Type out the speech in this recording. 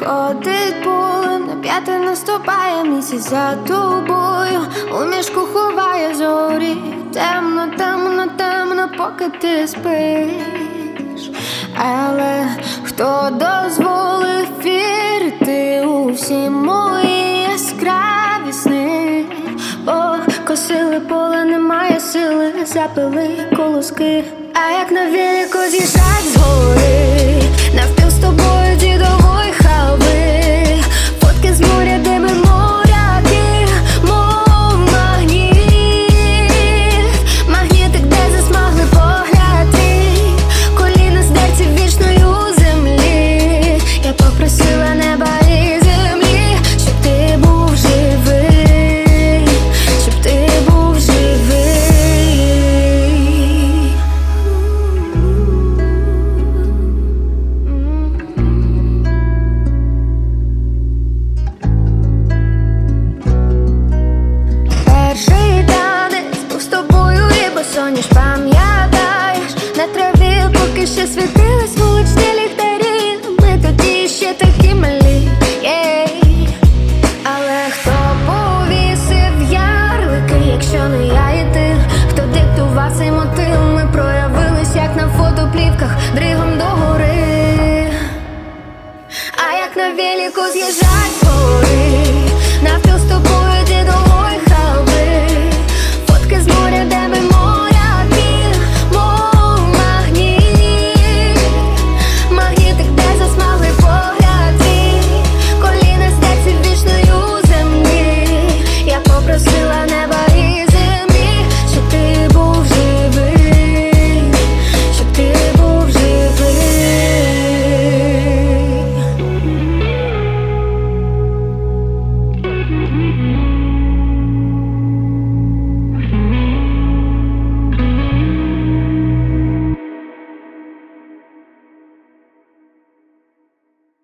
ходить полем, на п'яти наступає місяць за тобою, у мішку ховає зорі. Темно, темно, темно, поки ти спиш. Але хто дозволив вірити у всі мої яскраві сни? Покосили поле, немає сили, запили колоски. А як на велику з'їжджать з гори, навпіл з тобою дідової халви, фотки з моря, де ми моряки, мов магніт, магнітик, де засмагли погляди, коліна здерті вічною у землі. Я попросила неба і землі, щоб ти був живий, щоб ти був живий. Перший танець був з тобою і босоніж, пам'ятаєш? На траві поки ще світились вуличні ліхтарі, ми тоді ще такі малі, Але хто повісив ярлики, якщо не я і ти? Хто диктував цей мотив? Ми проявились, як на фотоплівках, дригом догори. А як на велику з'їжджать